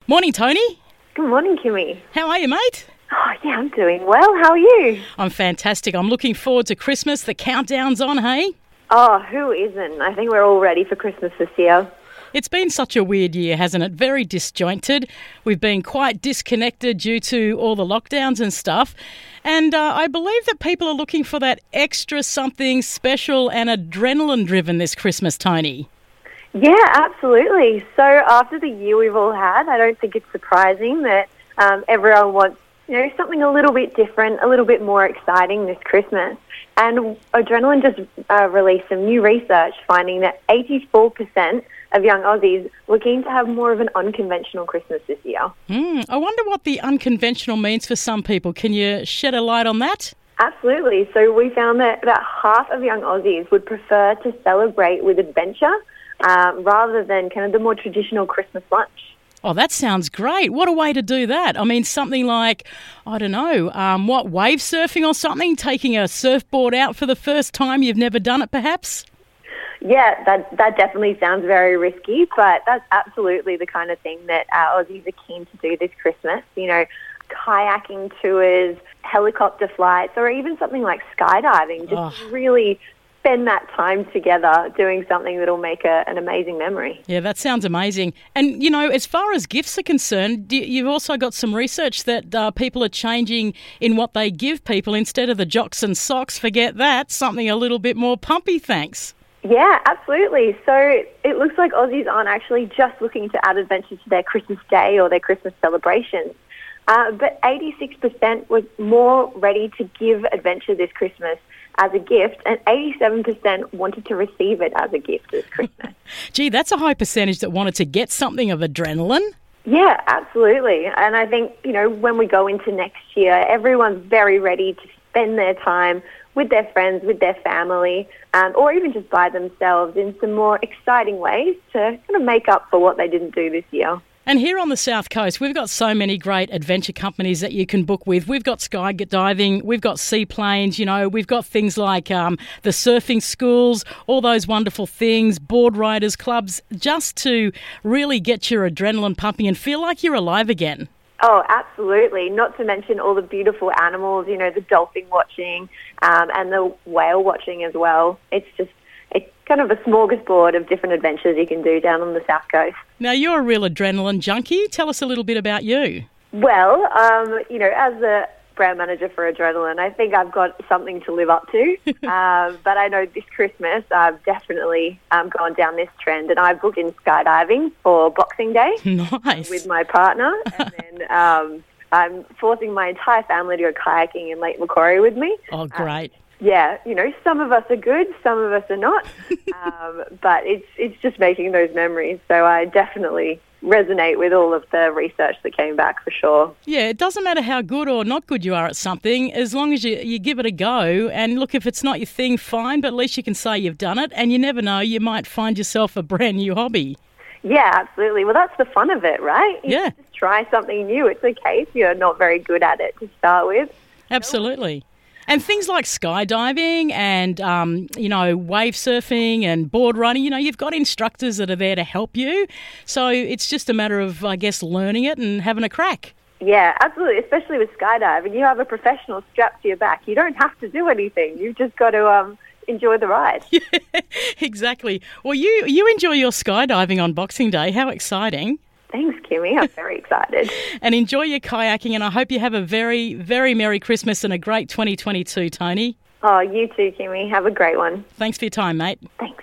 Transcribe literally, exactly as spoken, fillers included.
Morning, Tony. Good morning, Kimmy. How are you, mate? Oh, yeah, I'm doing well. How are you? I'm fantastic. I'm looking forward to Christmas. The countdown's on, hey? Oh, who isn't? I think we're all ready for Christmas this year. It's been such a weird year, hasn't it? Very disjointed. We've been quite disconnected due to all the lockdowns and stuff. And uh, I believe that people are looking for that extra something special and adrenaline-driven this Christmas, Tony. Yeah, absolutely. So after the year we've all had, I don't think it's surprising that um, everyone wants, you know, something a little bit different, a little bit more exciting this Christmas. And Adrenaline just uh, released some new research finding that eighty-four percent of young Aussies were keen to have more of an unconventional Christmas this year. Mm, I wonder what the unconventional means for some people. Can you shed a light on that? Absolutely. So we found that about half of young Aussies would prefer to celebrate with adventure um, rather than kind of the more traditional Christmas lunch. Oh, that sounds great. What a way to do that. I mean, something like, I don't know, um, what, wave surfing or something? Taking a surfboard out for the first time, you've never done it perhaps? Yeah, that that definitely sounds very risky, but that's absolutely the kind of thing that our Aussies are keen to do this Christmas. You know, kayaking tours, helicopter flights, or even something like skydiving. Just Oh. really spend that time together doing something that'll make a, an amazing memory. Yeah, that sounds amazing. And, you know, as far as gifts are concerned, do- you've also got some research that uh, people are changing in what they give people. Instead of the jocks and socks, forget that, something a little bit more pumpy, thanks. Yeah, absolutely. So it looks like Aussies aren't actually just looking to add adventure to their Christmas day or their Christmas celebrations, uh, but eighty-six percent was more ready to give adventure this Christmas as a gift, and eighty-seven percent wanted to receive it as a gift this Christmas. Gee, that's a high percentage that wanted to get something of adrenaline. Yeah, absolutely. And I think, you know, when we go into next year, everyone's very ready to spend their time with their friends, with their family, um, or even just by themselves in some more exciting ways to kind of make up for what they didn't do this year. And here on the South Coast, we've got so many great adventure companies that you can book with. We've got skydiving, we've got seaplanes, you know, we've got things like um, the surfing schools, all those wonderful things, board riders clubs, just to really get your adrenaline pumping and feel like you're alive again. Oh, absolutely. Not to mention all the beautiful animals, you know, the dolphin watching um, and the whale watching as well. It's just, it's kind of a smorgasbord of different adventures you can do down on the South Coast. Now, you're a real adrenaline junkie. Tell us a little bit about you. Well, um, you know, as the brand manager for Adrenaline, I think I've got something to live up to. um, but I know this Christmas I've definitely um, gone down this trend, and I've booked in skydiving for Boxing Day Nice. with my partner, and then um, I'm forcing my entire family to go kayaking in Lake Macquarie with me. Oh, great. Um, yeah, you know, some of us are good, some of us are not, um, but it's it's just making those memories. So I definitely resonate with all of the research that came back for sure. Yeah, it doesn't matter how good or not good you are at something, as long as you, you give it a go. And look, if it's not your thing, fine, but at least you can say you've done it. And you never know, you might find yourself a brand new hobby. Yeah, absolutely. Well, that's the fun of it, right? You Yeah. just try something new. It's okay if you're not very good at it to start with. Absolutely. And things like skydiving and, um, you know, wave surfing and board riding, you know, you've got instructors that are there to help you. So it's just a matter of, I guess, learning it and having a crack. Yeah, absolutely, especially with skydiving. You have a professional strapped to your back. You don't have to do anything. You've just got to um, enjoy the ride. Yeah, exactly. Well, you, you enjoy your skydiving on Boxing Day. How exciting. Thanks, Kimmy. I'm very excited. And enjoy your kayaking, and I hope you have a very, very Merry Christmas and a great twenty twenty-two, Tony. Oh, you too, Kimmy. Have a great one. Thanks for your time, mate. Thanks.